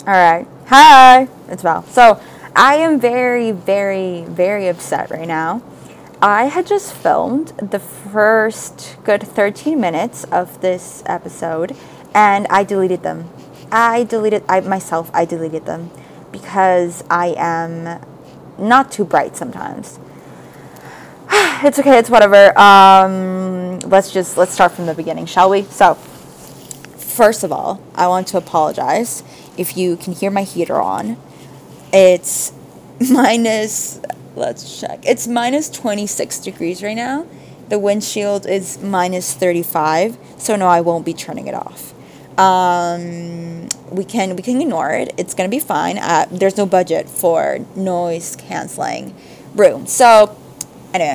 All right. Hi, it's Val. So, I am very, very, very upset right now. I had just filmed the first good 13 minutes of this episode and I deleted them. I deleted them because I am not too bright sometimes. It's okay, it's whatever. Let's start from the beginning, shall we? So, first of all, I want to apologize if you can hear my heater on. It's minus, let's check. It's minus 26 degrees right now. The windshield is minus 35, so no, I won't be turning it off. We can ignore it. It's gonna be fine. There's no budget for noise canceling room. So, anyway,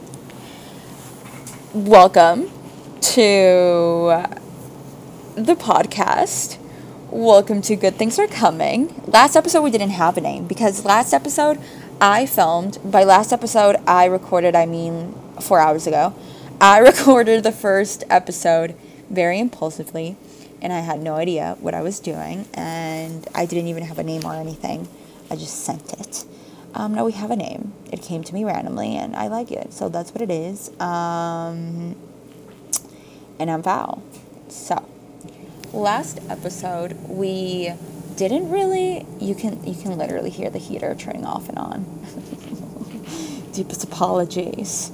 welcome to the podcast. Welcome to Good Things Are Coming. Last episode we didn't have a name because last episode I filmed. By last episode I recorded, 4 hours ago. I recorded the first episode very impulsively and I had no idea what I was doing and I didn't even have a name or anything. I just sent it. Now we have a name. It came to me randomly and I like it. So that's what it is. And I'm Val. So last episode we didn't really, you can literally hear the heater turning off and on. Deepest apologies.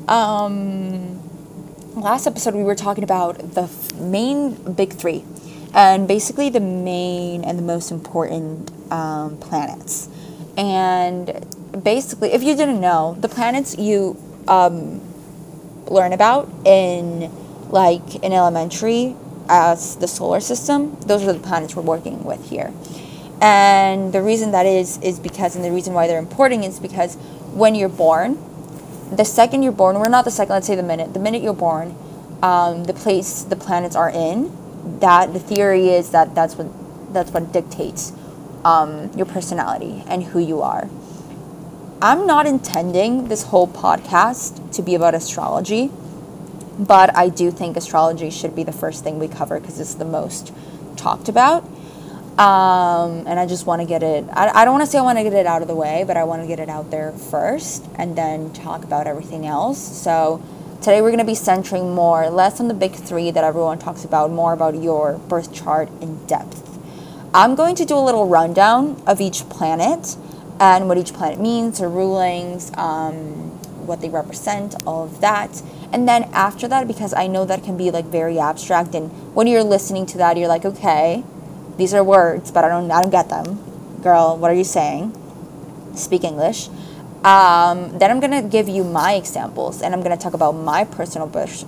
Last episode we were talking about the main big three and basically the main and the most important planets. And basically, if you didn't know, the planets you learn about in elementary as the solar system, those are the planets we're working with here. And the reason that is because, and the reason why they're important is because when you're born, the second you're born, we're not the second, let's say the minute you're born, the place the planets are in, that the theory is that that's what dictates your personality and who you are. I'm not intending this whole podcast to be about astrology, but I do think astrology should be the first thing we cover because it's the most talked about. And I just want to get it, I don't want to say I want to get it out of the way, but I want to get it out there first and then talk about everything else. So today we're going to be centering less on the big three that everyone talks about, more about your birth chart in depth. I'm going to do a little rundown of each planet and what each planet means, their rulings, what they represent, all of that. And then after that, because I know that can be very abstract, and when you're listening to that, you're like, okay, these are words, but I don't get them. Girl, what are you saying? Speak English. Then I'm gonna give you my examples, and I'm gonna talk about my personal birth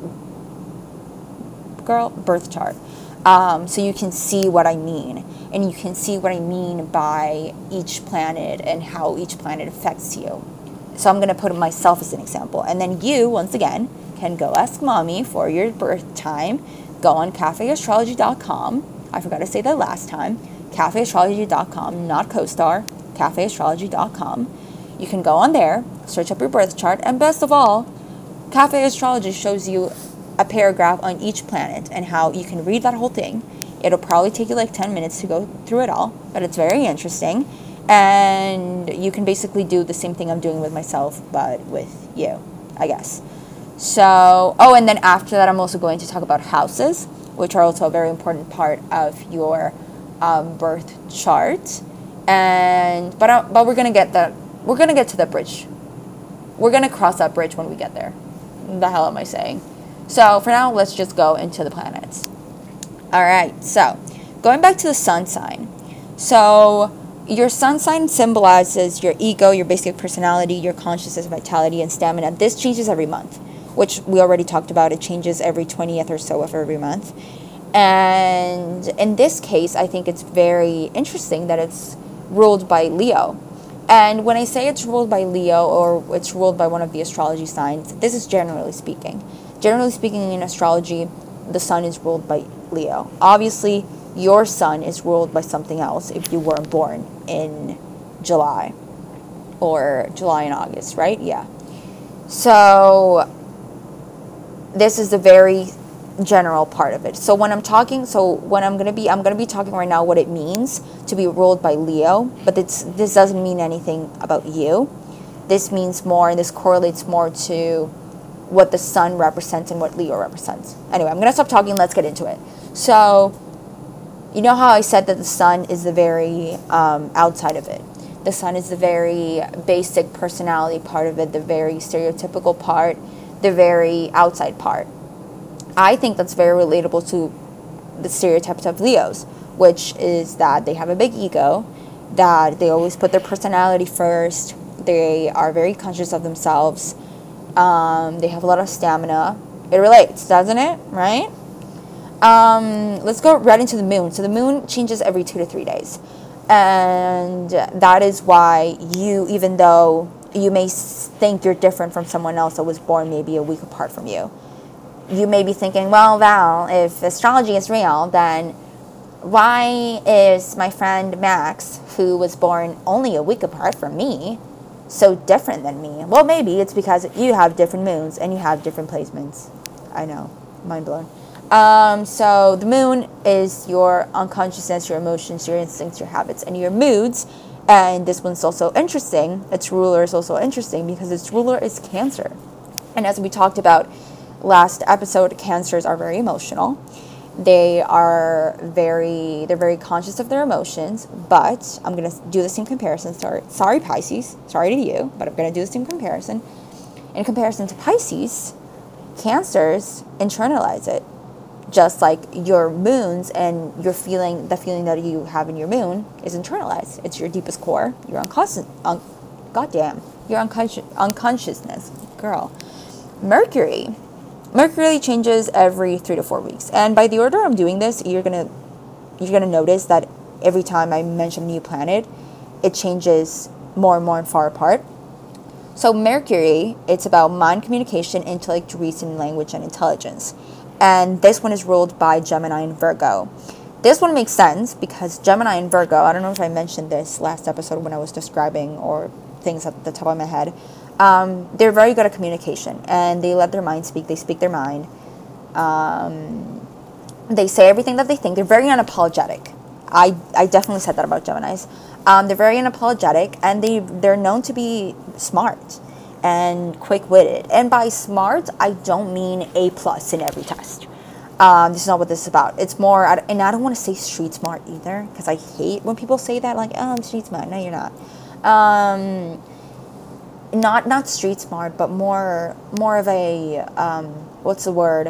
chart. So you can see what I mean, and you can see what I mean by each planet and how each planet affects you. So I'm going to put myself as an example. And then you, once again, can go ask mommy for your birth time. Go on cafeastrology.com. I forgot to say that last time. Cafeastrology.com, not CoStar. Cafeastrology.com. You can go on there, search up your birth chart, and best of all, Cafe Astrology shows you a paragraph on each planet and how you can read that whole thing. It'll probably take you 10 minutes to go through it all, but it's very interesting. And you can basically do the same thing I'm doing with myself, but with you, I guess. So, and then after that, I'm also going to talk about houses, which are also a very important part of your birth chart. But we're gonna get that. We're gonna get to the bridge. We're gonna cross that bridge when we get there. The hell am I saying? So for now, let's just go into the planets. All right. So going back to the sun sign. So your sun sign symbolizes your ego, your basic personality, your consciousness, vitality, and stamina. This changes every month, which we already talked about. It changes every 20th or so of every month. And in this case, I think it's very interesting that it's ruled by Leo. And when I say it's ruled by Leo or it's ruled by one of the astrology signs, this is generally speaking. Generally speaking, in astrology, the sun is ruled by Leo. Obviously, your sun is ruled by something else if you weren't born in July and August, right? Yeah. So this is a very general part of it. So when I'm going to be talking right now what it means to be ruled by Leo, but this doesn't mean anything about you. This means more, and this correlates more to what the sun represents and what Leo represents. Anyway, I'm going to stop talking. Let's get into it. So, you know how I said that the sun is the very outside of it. The sun is the very basic personality part of it, the very stereotypical part, the very outside part. I think that's very relatable to the stereotypes of Leos, which is that they have a big ego, that they always put their personality first, they are very conscious of themselves, they have a lot of stamina. It relates, doesn't it? Right? Let's go right into the moon. So the moon changes every 2 to 3 days. And that is why even though you may think you're different from someone else that was born maybe a week apart from you, you may be thinking, well, Val, if astrology is real, then why is my friend Max, who was born only a week apart from me, so different than me? Well, maybe it's because you have different moons and you have different placements. I know, mind blown. So the moon is your unconsciousness, your emotions, your instincts, your habits, and your moods. And this one's also interesting. Its ruler is also interesting because its ruler is Cancer. And as we talked about last episode, Cancers are very emotional. They're very conscious of their emotions, but I'm going to do the same comparison. Sorry, Pisces. Sorry to you, but I'm going to do the same comparison. In comparison to Pisces, Cancers internalize it. Just like your moons and the feeling that you have in your moon is internalized. It's your deepest core, your unconsciousness, girl. Mercury changes every 3 to 4 weeks, and by the order I'm doing this, you're gonna notice that every time I mention a new planet, it changes more and more and far apart. So Mercury, it's about mind, communication, intellect, reason, language, and intelligence. And this one is ruled by Gemini and Virgo. This one makes sense because Gemini and Virgo, I don't know if I mentioned this last episode when I was describing or things at the top of my head, they're very good at communication and they let their mind speak. They speak their mind. They say everything that they think. They're very unapologetic. I definitely said that about Geminis. They're very unapologetic and they're known to be smart and quick-witted. And by smart, I don't mean A+ in every test. This is not what this is about. It's more, and I don't want to say street smart either, because I hate when people say that, like, oh, I'm street smart. No, you're not. Not street smart, but more of a, what's the word?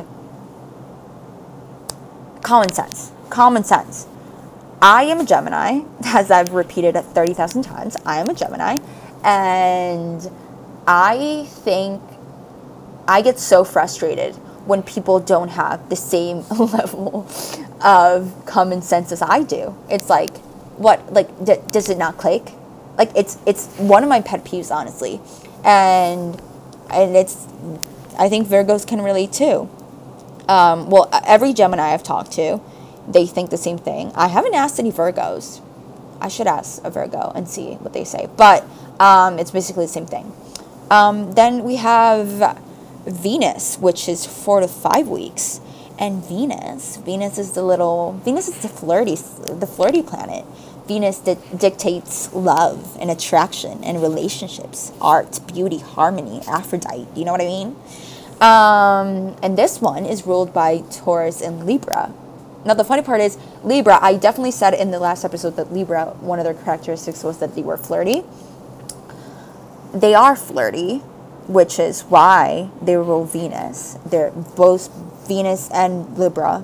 Common sense. Common sense. I am a Gemini, as I've repeated 30,000 times. I am a Gemini, and I think I get so frustrated when people don't have the same level of common sense as I do. It's like, what? Like, does it not click? Like, it's one of my pet peeves, honestly. And it's, I think Virgos can relate too. Well, every Gemini I've talked to, they think the same thing. I haven't asked any Virgos. I should ask a Virgo and see what they say. But it's basically the same thing. Then we have Venus, which is 4 to 5 weeks. And Venus is the flirty planet. Venus dictates love and attraction and relationships, art, beauty, harmony, Aphrodite. You know what I mean? And this one is ruled by Taurus and Libra. Now, the funny part is, Libra, I definitely said in the last episode that Libra, one of their characteristics was that they were flirty. They are flirty, which is why they rule Venus. They're both Venus and Libra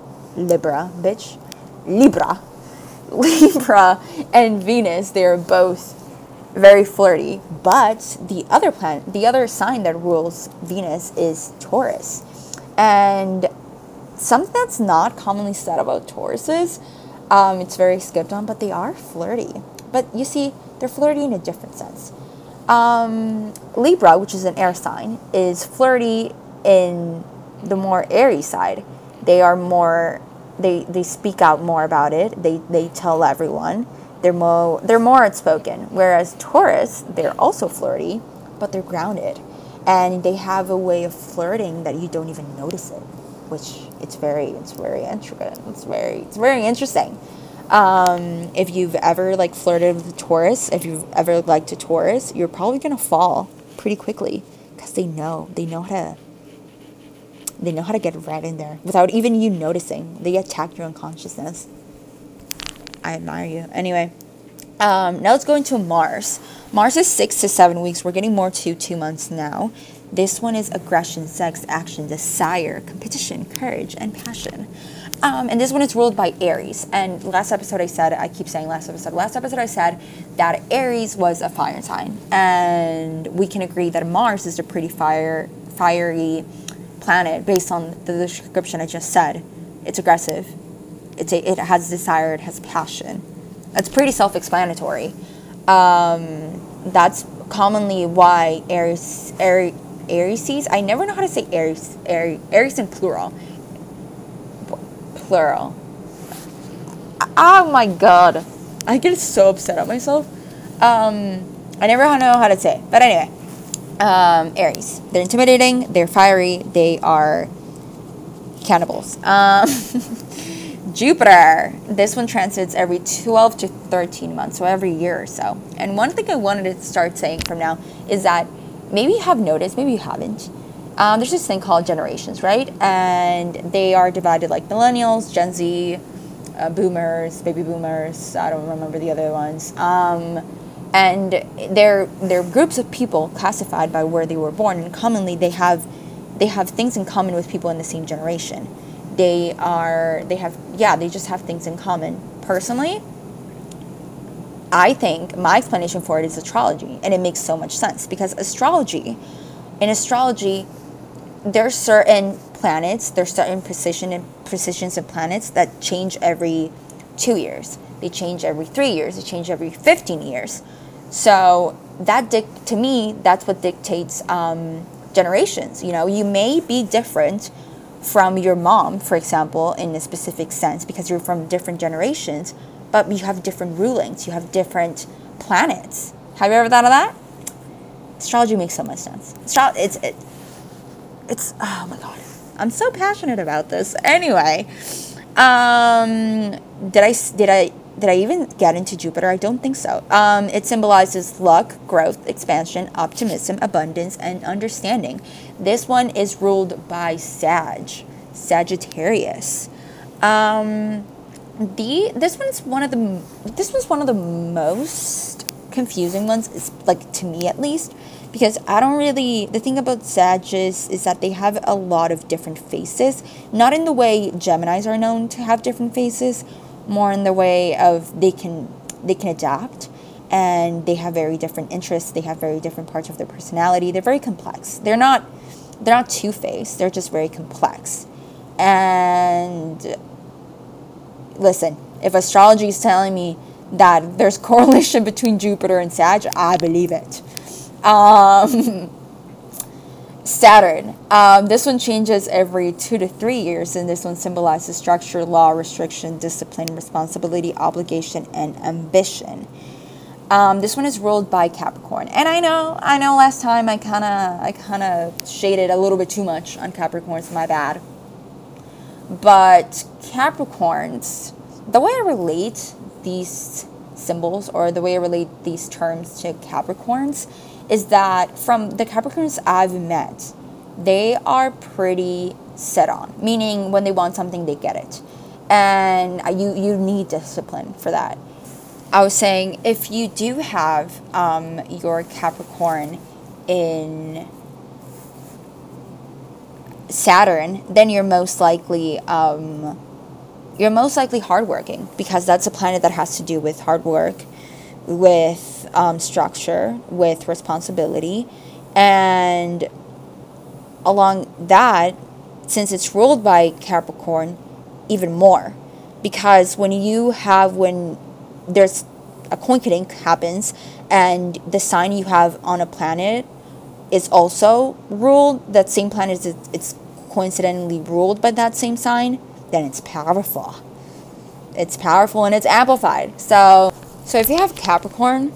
and Venus, they're both very flirty. But the other sign that rules Venus is Taurus. And something that's not commonly said about Tauruses, it's very skipped on, but they are flirty. But you see, they're flirty in a different sense. Libra, which is an air sign, is flirty in the more airy side. They are more, they speak out more about it. They tell everyone. They're more outspoken. Whereas Taurus, they're also flirty, but they're grounded. And they have a way of flirting that you don't even notice it, which it's very intricate. It's very interesting. If you've ever like flirted with a Taurus, if you've ever liked a Taurus, you're probably gonna fall pretty quickly because they know how to get right in there without even you noticing. They attack your unconsciousness. I admire you. Anyway, now let's go into Mars. Mars is 6 to 7 weeks. We're getting more to 2 months now. This one is aggression, sex, action, desire, competition, courage, and passion. And this one is ruled by Aries. And last episode I said that Aries was a fire sign. And we can agree that Mars is a pretty fiery planet based on the description I just said. It's aggressive. It has desire. It has passion. That's pretty self-explanatory. That's commonly why Aries, I never know how to say Aries in plural. Oh my god. I get so upset at myself. I never know how to say it. But anyway, Aries. They're intimidating, they're fiery, they are cannibals. Jupiter. This one transits every 12 to 13 months, so every year or so. And one thing I wanted to start saying from now is that maybe you have noticed, maybe you haven't. There's this thing called generations, right? And they are divided like millennials, Gen Z, boomers, baby boomers. I don't remember the other ones. And they're groups of people classified by where they were born, and commonly they have things in common with people in the same generation. They just have things in common. Personally, I think my explanation for it is astrology, and it makes so much sense because in astrology, there's certain planets, there's certain positions of planets that change every 2 years. They change every 3 years. They change every 15 years. So to me, that's what dictates generations. You know, you may be different from your mom, for example, in a specific sense, because you're from different generations, but you have different rulings. You have different planets. Have you ever thought of that? Astrology makes so much sense. It's oh my god, I'm so passionate about this. Anyway, did I even get into Jupiter? I don't think so. It symbolizes luck, growth, expansion, optimism, abundance, and understanding. This one is ruled by Sagittarius. This was one of the most confusing ones, like to me at least, because the thing about Sagittarius is that they have a lot of different faces, not in the way Geminis are known to have different faces, more in the way of they can adapt, and they have very different interests. They have very different parts of their personality. They're very complex. They're not two-faced. They're just very complex. And listen, if astrology is telling me that there's correlation between Jupiter and Sag, I believe it. Saturn. This one changes every 2 to 3 years, and this one symbolizes structure, law, restriction, discipline, responsibility, obligation, and ambition. This one is ruled by Capricorn, and I know. Last time I kind of shaded a little bit too much on Capricorns. My bad. But Capricorns, the way I relate these symbols or the way I relate these terms to Capricorns is that from the Capricorns I've met, they are pretty set on, meaning when they want something, they get it. And you need discipline for that. I was saying, if you do have your Capricorn in Saturn, then you're most likely hardworking, because that's a planet that has to do with hard work, with structure, with responsibility, and along that, since it's ruled by Capricorn, even more, because when there's a coincidence happens and the sign you have on a planet is also ruled, that same planet it's coincidentally ruled by that same sign, then it's powerful. It's powerful and it's amplified. So if you have Capricorn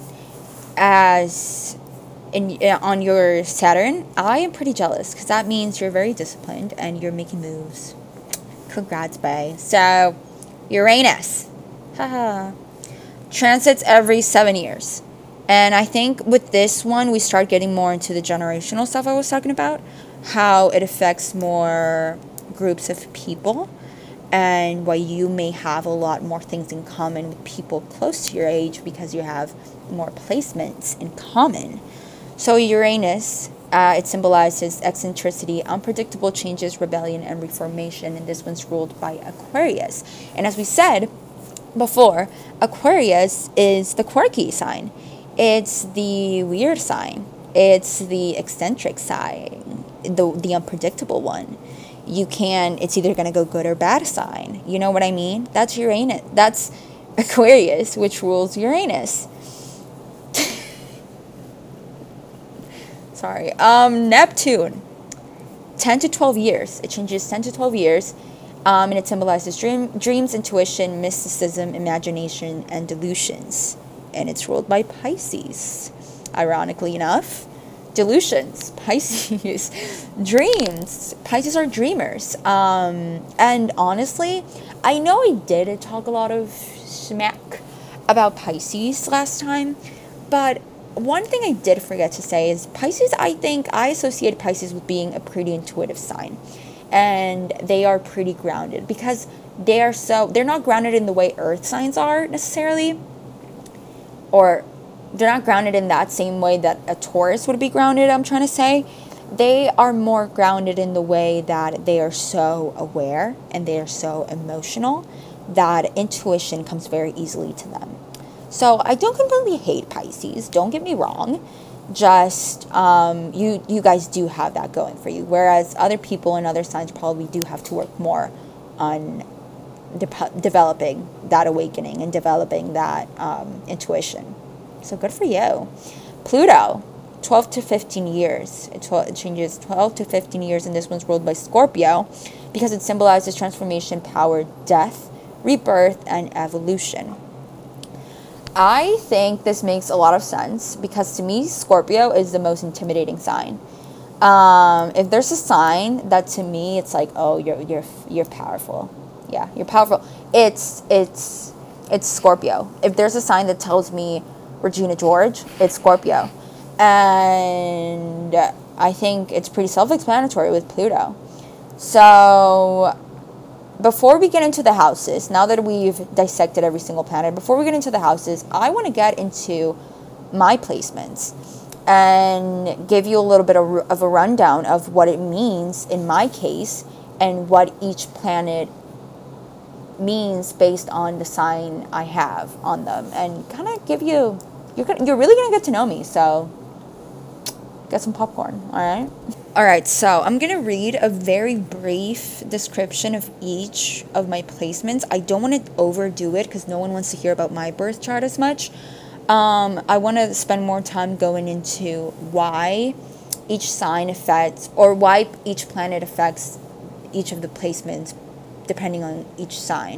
on your Saturn, I am pretty jealous, because that means you're very disciplined and you're making moves. Congrats, bae. So, Uranus. Haha. Transits every 7 years. And I think with this one, we start getting more into the generational stuff I was talking about. How it affects more groups of people. And why you may have a lot more things in common with people close to your age because you have more placements in common. So Uranus, it symbolizes eccentricity, unpredictable changes, rebellion, and reformation. And this one's ruled by Aquarius. And as we said before, Aquarius is the quirky sign. It's the weird sign. It's the eccentric sign, the unpredictable one. It's either going to go good or bad sign. You know what I mean? That's Uranus. That's Aquarius, which rules Uranus. Sorry. Neptune. 10 to 12 years. It changes 10 to 12 years. And it symbolizes dreams, intuition, mysticism, imagination, and delusions. And it's ruled by Pisces. Ironically enough, delusions, Pisces, dreams. Pisces are dreamers. And honestly, I know I did talk a lot of smack about Pisces last time, but one thing I did forget to say is Pisces, I think I associate Pisces with being a pretty intuitive sign. And they are pretty grounded because they're not grounded in the way earth signs are necessarily, or they're not grounded in that same way that a Taurus would be grounded, I'm trying to say. They are more grounded in the way that they are so aware and they are so emotional that intuition comes very easily to them. So I don't completely hate Pisces, don't get me wrong. Just you guys do have that going for you, whereas other people and other signs probably do have to work more on developing that awakening and developing that intuition. So good for you. Pluto, 12 to 15 years. It changes 12 to 15 years, and this one's ruled by Scorpio because it symbolizes transformation, power, death, rebirth, and evolution. I think this makes a lot of sense because to me, Scorpio is the most intimidating sign. If there's a sign that to me, it's like, oh, you're powerful. Yeah, you're powerful. It's Scorpio. If there's a sign that tells me Regina George, it's Scorpio. And I think it's pretty self-explanatory with Pluto. So before we get into the houses, now that we've dissected every single planet, before we get into the houses, I want to get into my placements and give you a little bit of a rundown of what it means in my case and what each planet means based on the sign I have on them, and kind of give you, you're really going to get to know me, so get some popcorn, all right? All right, so I'm going to read a very brief description of each of my placements. I don't want to overdo it because no one wants to hear about my birth chart as much. I want to spend more time going into why each sign affects, or why each planet affects each of the placements depending on each sign.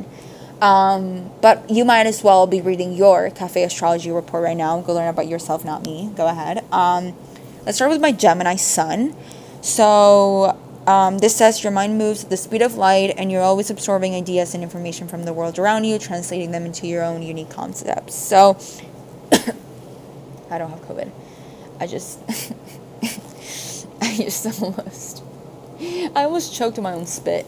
But you might as well be reading your Cafe Astrology report right now. Go learn about yourself, not me. Go ahead. Let's start with my Gemini sun. So this says your mind moves at the speed of light and you're always absorbing ideas and information from the world around you, translating them into your own unique concepts. So I don't have COVID. I almost choked on my own spit.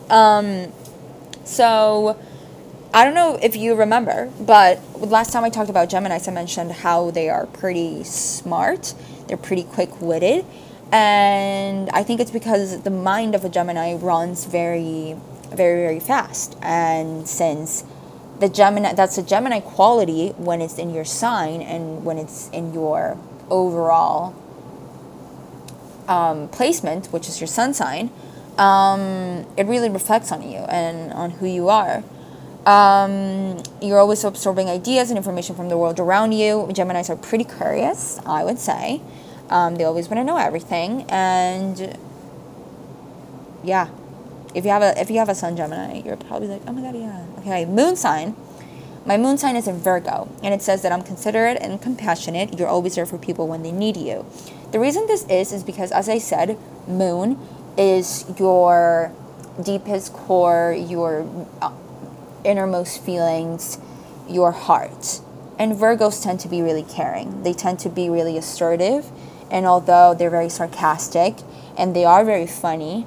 So I don't know if you remember, but last time I talked about Geminis, I mentioned how they are pretty smart. They're pretty quick-witted. And I think it's because the mind of a Gemini runs very, very, very fast. And since that's a Gemini quality when it's in your sign and when it's in your overall placement, which is your sun sign, it really reflects on you and on who you are. You're always absorbing ideas and information from the world around you. Geminis are pretty curious, I would say. They always want to know everything, and yeah, if you have a sun Gemini, you're probably like, oh my god, yeah. Okay, moon sign. My moon sign is in Virgo, and it says that I'm considerate and compassionate. You're always there for people when they need you. The reason this is because, as I said, moon is your deepest core, your innermost feelings, your heart. And Virgos tend to be really caring. They tend to be really assertive. And although they're very sarcastic and they are very funny,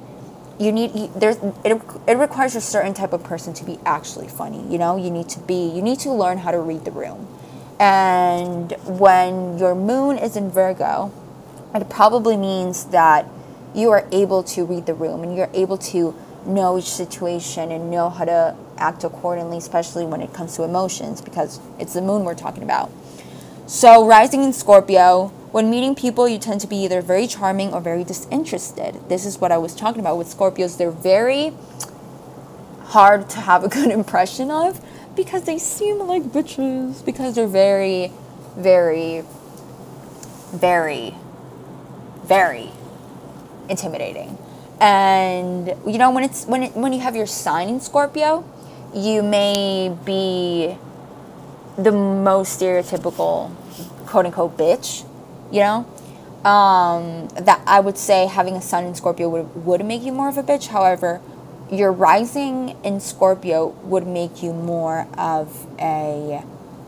it requires a certain type of person to be actually funny. You know, you need to learn how to read the room. And when your moon is in Virgo, it probably means that you are able to read the room and you're able to know each situation and know how to act accordingly, especially when it comes to emotions, because it's the moon we're talking about. So rising in Scorpio, when meeting people, you tend to be either very charming or very disinterested. This is what I was talking about with Scorpios. They're very hard to have a good impression of because they seem like bitches, because they're very, very, very, very intimidating. And you know, when you have your sign in Scorpio, you may be the most stereotypical quote unquote bitch, you know. That I would say having a sun in Scorpio would make you more of a bitch. However, your rising in Scorpio would make you more of a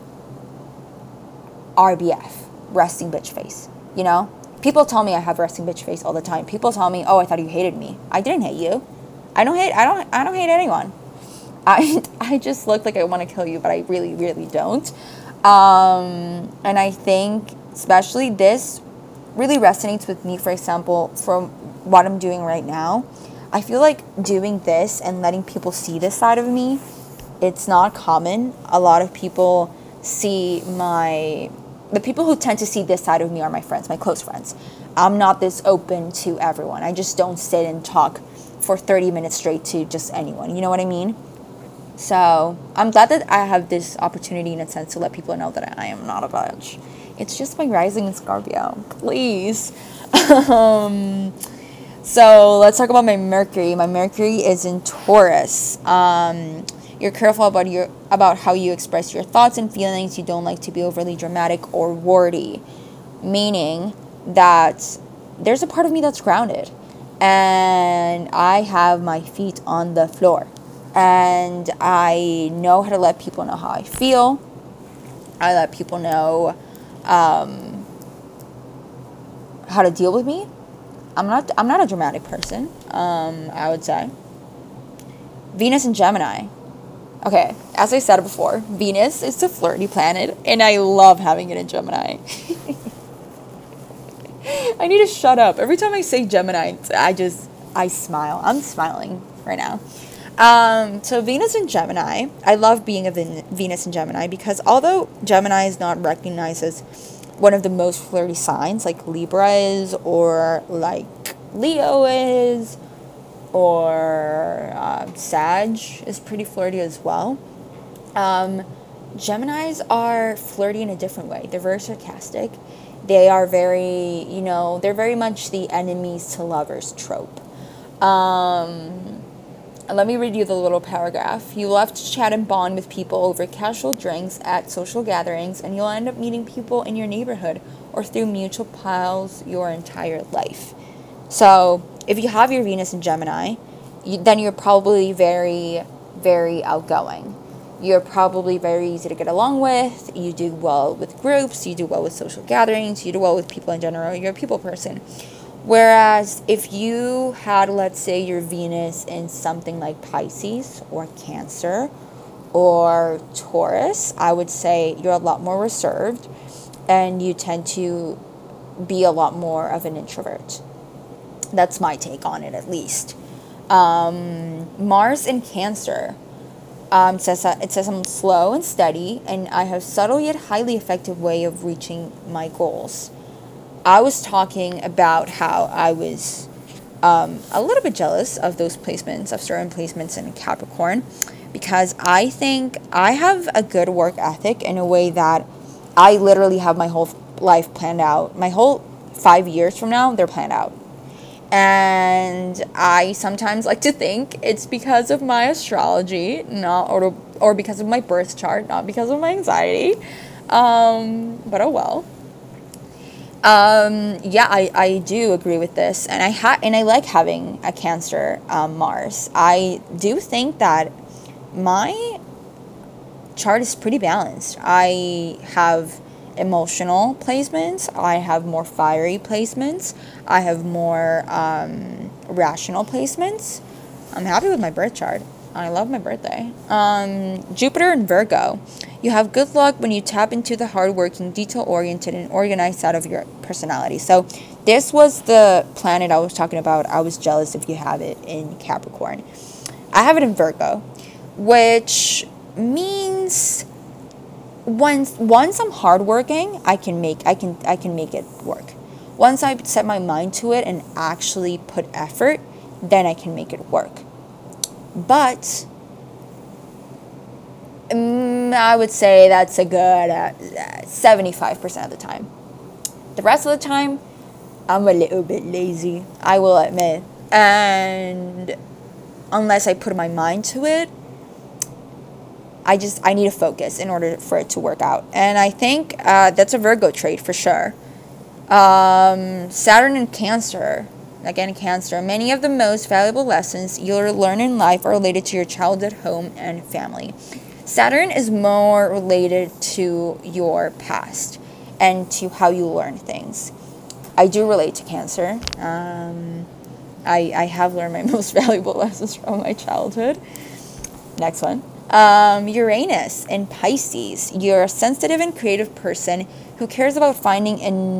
RBF, resting bitch face, you know. People tell me I have resting bitch face all the time. People tell me, "Oh, I thought you hated me." I didn't hate you. I don't hate anyone. I just look like I want to kill you, but I really, really don't. And I think especially this really resonates with me, for example, from what I'm doing right now. I feel like doing this and letting people see this side of me, it's not common. A lot of people the people who tend to see this side of me are my friends, my close friends. I'm not this open to everyone. I just don't sit and talk for 30 minutes straight to just anyone. You know what I mean? So I'm glad that I have this opportunity in a sense to let people know that I am not a bitch. It's just my rising in Scorpio. Please. So let's talk about my Mercury. My Mercury is in Taurus. You're careful about how you express your thoughts and feelings. You don't like to be overly dramatic or wordy, meaning that there's a part of me that's grounded, and I have my feet on the floor, and I know how to let people know how I feel. I let people know how to deal with me. I'm not a dramatic person. I would say. Venus and Gemini. Okay, as I said before, Venus is a flirty planet, and I love having it in Gemini. I need to shut up. Every time I say Gemini, I smile. I'm smiling right now. So Venus and Gemini, I love being a Venus and Gemini because although Gemini is not recognized as one of the most flirty signs, like Libra is, or like Leo is, or Sag is pretty flirty as well. Geminis are flirty in a different way. They're very sarcastic. They are very, they're very much the enemies to lovers trope. Let me read you the little paragraph. You love to chat and bond with people over casual drinks at social gatherings, and you'll end up meeting people in your neighborhood or through mutual pals your entire life. So if you have your Venus in Gemini, then you're probably very, very outgoing. You're probably very easy to get along with. You do well with groups. You do well with social gatherings. You do well with people in general. You're a people person. Whereas if you had, let's say, your Venus in something like Pisces or Cancer or Taurus, I would say you're a lot more reserved and you tend to be a lot more of an introvert. That's my take on it, at least. Mars in Cancer it says I'm slow and steady, and I have subtle yet highly effective way of reaching my goals. I was talking about how I was a little bit jealous of those placements, of certain placements in Capricorn, because I think I have a good work ethic in a way that I literally have my whole life planned out. My whole 5 years from now, they're planned out. And I sometimes like to think it's because of my astrology, or because of my birth chart, not because of my anxiety. But oh well. Yeah, I do agree with this, and I like having a Cancer Mars. I do think that my chart is pretty balanced. I have emotional placements. I have more fiery placements. I have more rational placements. I'm happy with my birth chart. I love my birthday. Jupiter in Virgo. You have good luck when you tap into the hardworking, detail-oriented, and organized side of your personality. So this was the planet I was talking about. I was jealous if you have it in Capricorn. I have it in Virgo, which means once I'm hardworking, I can make it work. Once I set my mind to it and actually put effort, then I can make it work. But I would say that's a good 75% of the time. The rest of the time, I'm a little bit lazy, I will admit. And unless I put my mind to it, I need to focus in order for it to work out. And I think that's a Virgo trait for sure. Saturn and Cancer. Again, Cancer. Many of the most valuable lessons you'll learn in life are related to your childhood home and family. Saturn is more related to your past and to how you learn things. I do relate to Cancer. I have learned my most valuable lessons from my childhood. Next one. Uranus in Pisces. You're a sensitive and creative person who cares about finding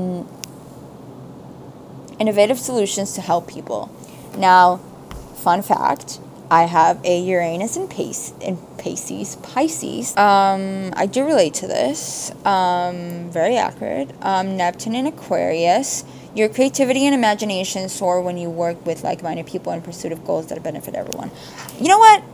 innovative solutions to help people. Now, fun fact, I have a Uranus in Pisces. I do relate to this. Very accurate. Neptune in Aquarius. Your creativity and imagination soar when you work with like-minded people in pursuit of goals that benefit everyone. You know what?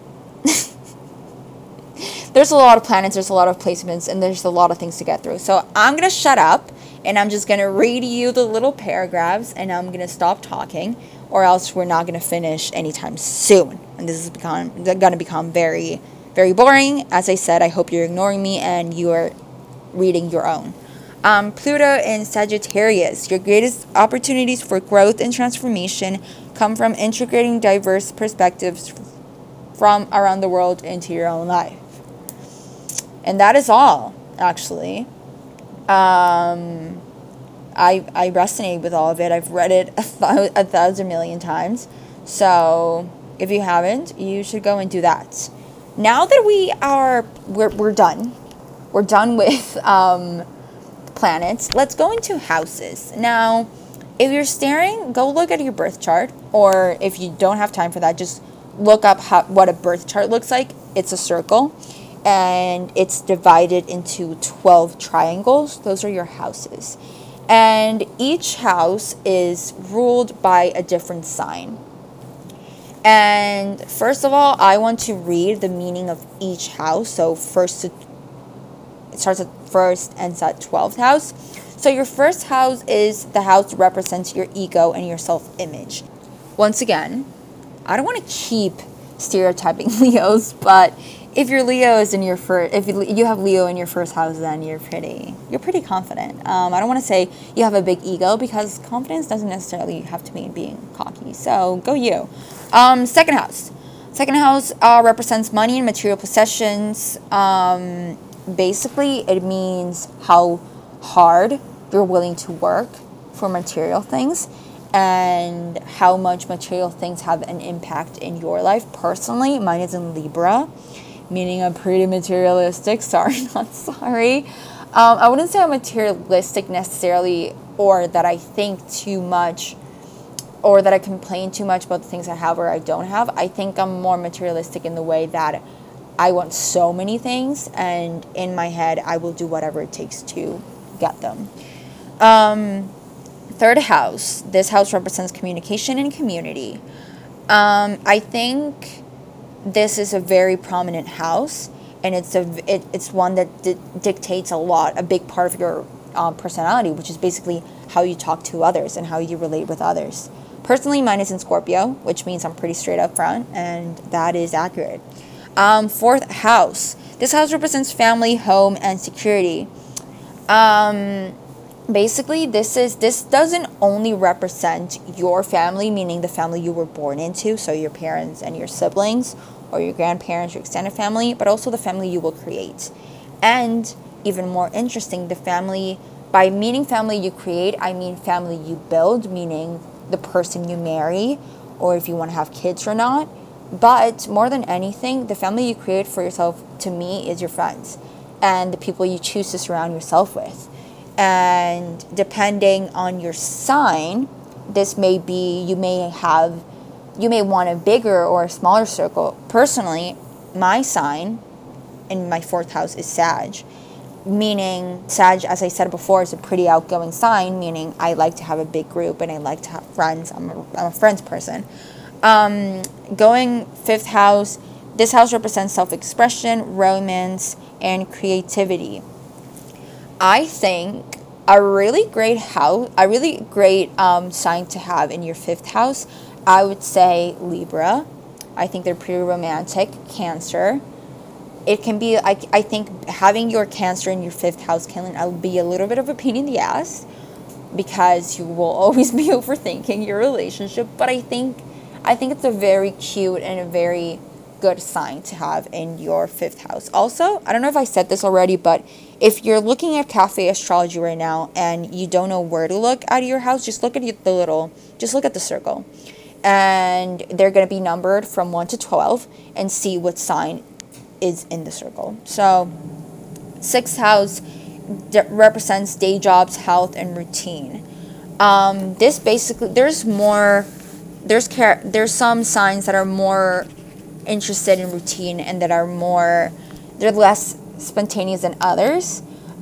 There's a lot of planets, there's a lot of placements, and there's a lot of things to get through. So I'm going to shut up, and I'm just going to read you the little paragraphs, and I'm going to stop talking, or else we're not going to finish anytime soon. And this is going to become very, very boring. As I said, I hope you're ignoring me and you are reading your own. Pluto in Sagittarius. Your greatest opportunities for growth and transformation come from integrating diverse perspectives from around the world into your own life. And that is all, actually. I resonate with all of it. I've read it 1,000 million times. So if you haven't, you should go and do that. Now that we're done. We're done with planets. Let's go into houses. Now, if you're staring, go look at your birth chart. Or if you don't have time for that, just look up what a birth chart looks like. It's a circle. And it's divided into 12 triangles. Those are your houses. And each house is ruled by a different sign. And first of all, I want to read the meaning of each house. So it starts at first, ends at 12th house. So your first house is the house that represents your ego and your self-image. Once again, I don't want to keep stereotyping Leos, but if your Leo is in your if you have Leo in your first house, then you're pretty confident. I don't want to say you have a big ego, because confidence doesn't necessarily have to mean being cocky. So go you. Second house represents money and material possessions. Basically, it means how hard you're willing to work for material things and how much material things have an impact in your life. Personally, mine is in Libra, meaning I'm pretty materialistic. Sorry, not sorry. I wouldn't say I'm materialistic necessarily, or that I think too much, or that I complain too much about the things I have or I don't have. I think I'm more materialistic in the way that I want so many things, and in my head, I will do whatever it takes to get them. Third house. This house represents communication and community. I think this is a very prominent house, and it's one that dictates a big part of your personality, which is basically how you talk to others and how you relate with others. Personally, mine is in Scorpio, which means I'm pretty straight up front, and that is accurate. Fourth house. This house represents family, home, and security. Basically, this doesn't only represent your family, meaning the family you were born into, so your parents and your siblings, or your grandparents, your extended family, but also the family you will create. And even more interesting, the family, by meaning family you create, I mean family you build, meaning the person you marry, or if you want to have kids or not. But more than anything, the family you create for yourself, to me, is your friends and the people you choose to surround yourself with. And depending on your sign, this may be, you may want a bigger or a smaller circle. Personally, my sign in my 4th house is Sag, meaning Sag, as I said before, is a pretty outgoing sign, meaning I like to have a big group and I like to have friends. I'm a friends person. Going 5th house, this house represents self-expression, romance, and creativity. I think a really great sign to have in your 5th house, I would say Libra. I think they're pretty romantic. Cancer. It can be, I think having your Cancer in your 5th house can be a little bit of a pain in the ass, because you will always be overthinking your relationship. But I think it's a very cute and a very good sign to have in your 5th house. Also, I don't know if I said this already, but if you're looking at Cafe Astrology right now and you don't know where to look at your house, just look at the circle. And they're going to be numbered from 1 to 12 and see what sign is in the circle. So 6th house represents day jobs, health, and routine. This basically, there's some signs that are more interested in routine and that they're less spontaneous than others.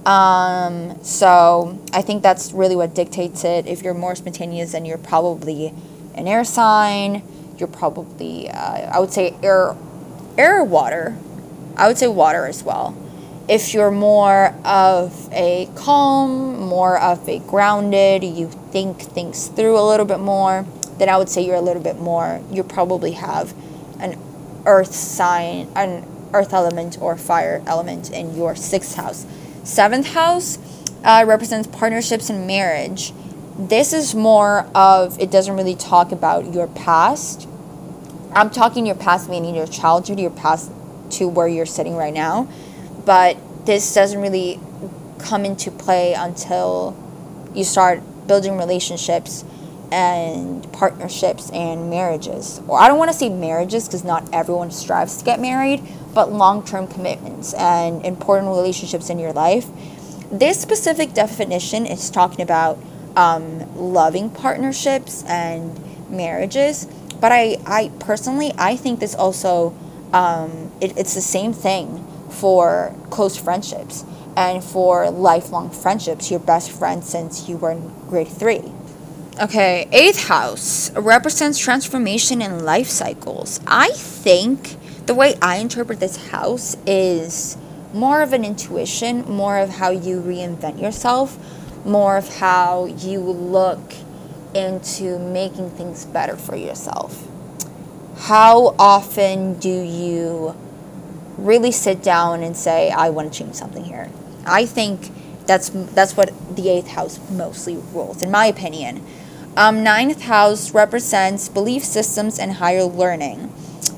So I think that's really what dictates it. If you're more spontaneous, then you're probably an air sign. You're probably, I would say air or water. I would say water as well. If you're more of a calm, more of a grounded, you think things through a little bit more, then I would say you probably have an earth sign, an earth element or fire element in your 6th house. 7th house represents partnerships and marriage. This is more of, it doesn't really talk about your past. I'm talking your past meaning your childhood, your past to where you're sitting right now. But this doesn't really come into play until you start building relationships and partnerships and marriages. Or I don't want to say marriages, because not everyone strives to get married, but long-term commitments and important relationships in your life. This specific definition is talking about loving partnerships and marriages, but I personally, I think this also, it's the same thing for close friendships and for lifelong friendships, your best friend since you were in grade 3. Okay, 8th house represents transformation and life cycles. I think the way I interpret this house is more of an intuition, more of how you reinvent yourself, more of how you look into making things better for yourself. How often do you really sit down and say, I want to change something here? I think that's what the 8th house mostly rules, in my opinion. 9th house represents belief systems and higher learning.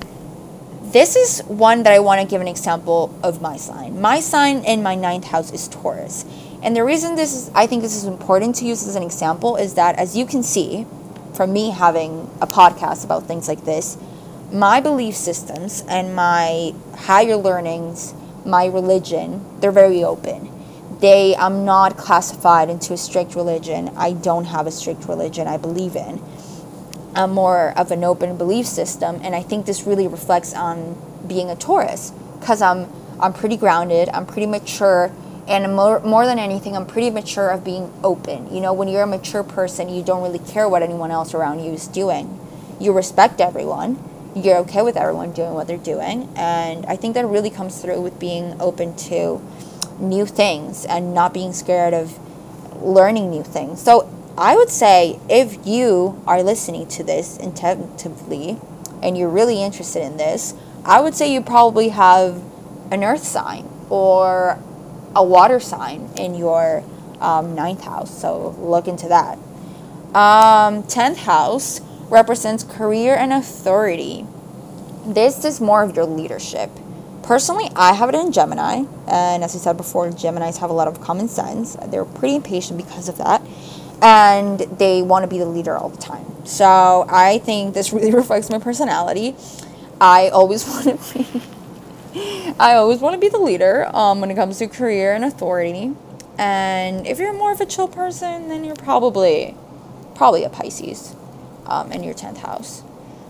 This is one that I want to give an example of my sign. My sign in my 9th house is Taurus. And the reason I think this is important to use as an example is that, as you can see from me having a podcast about things like this, my belief systems and my higher learnings, my religion, they're very open. I'm not classified into a strict religion. I don't have a strict religion I believe in. I'm more of an open belief system, and I think this really reflects on being a Taurus, because I'm pretty grounded, I'm pretty mature, and more than anything, I'm pretty mature of being open. You know, when you're a mature person, you don't really care what anyone else around you is doing. You respect everyone. You're okay with everyone doing what they're doing, and I think that really comes through with being open to new things and not being scared of learning new things. So I would say, if you are listening to this intensively and you're really interested in this, I would say you probably have an earth sign or a water sign in your ninth house. So look into that. 10th house represents career and authority. This is more of your leadership. Personally, I have it in Gemini, and as I said before, Geminis have a lot of common sense. They're pretty impatient because of that, and they want to be the leader all the time. So I think this really reflects my personality. I always want to be the leader when it comes to career and authority. And if you're more of a chill person, then you're probably a Pisces in your 10th house.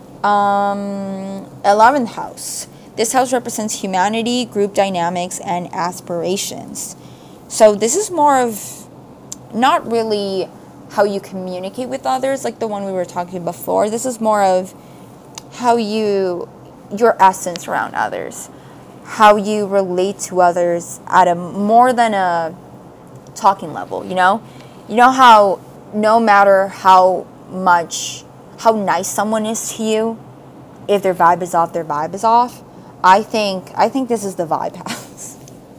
11th house. This house represents humanity, group dynamics, and aspirations. So this is more of not really how you communicate with others, like the one we were talking before. This is more of how your essence around others, how you relate to others at a more than a talking level, you know how no matter how nice someone is to you, if their vibe is off. I think this is the vibe house.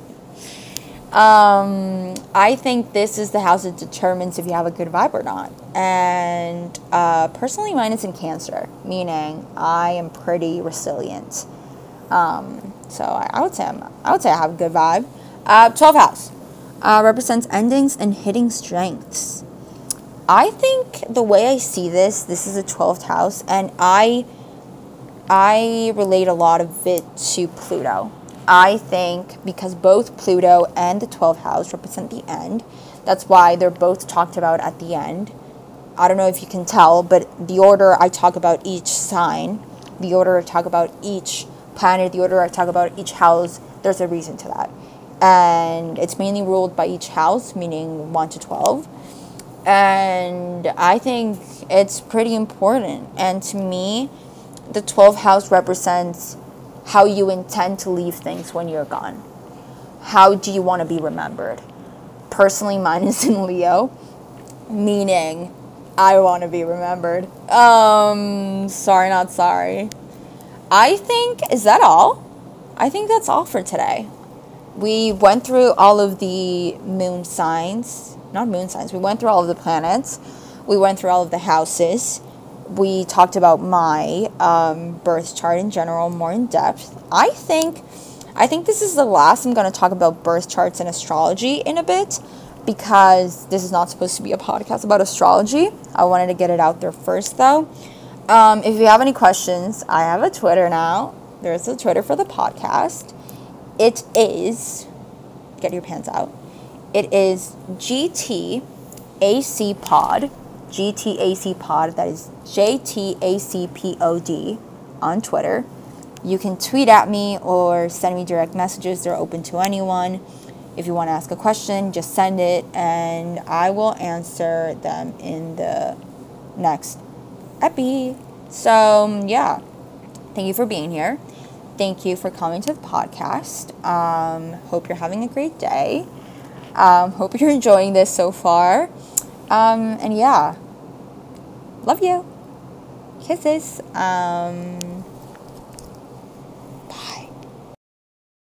I think this is the house that determines if you have a good vibe or not. And personally, mine is in Cancer, meaning I am pretty resilient. So I would say I have a good vibe. 12th house represents endings and hitting strengths. I think the way I see this is a 12th house, and I relate a lot of it to Pluto. I think because both Pluto and the 12th house represent the end, that's why they're both talked about at the end. I don't know if you can tell, but the order I talk about each sign, the order I talk about each planet, the order I talk about each house, there's a reason to that. And it's mainly ruled by each house, meaning 1 to 12. And I think it's pretty important. And to me, the 12th house represents how you intend to leave things when you're gone. How do you want to be remembered? Personally, mine is in Leo, meaning I want to be remembered. Sorry, not sorry. I think, is that all? I think that's all for today. We went through all of the moon signs, not moon signs, we went through all of the planets. We went through all of the houses. We talked about my birth chart in general more in depth. I think this is the last I'm going to talk about birth charts and astrology in a bit, because this is not supposed to be a podcast about astrology. I wanted to get it out there first, though. If you have any questions, I have a Twitter now. There's a Twitter for the podcast. It is, get your pants out, it is GTAC Pod. GTAC Pod, that is JTACPOD on Twitter. You can tweet at me or send me direct messages. They're open to anyone. If you want to ask a question, just send it and I will answer them in the next epi. So, yeah. Thank you for being here. Thank you for coming to the podcast. Hope you're having a great day. Hope you're enjoying this so far. And yeah. Love you. Kisses.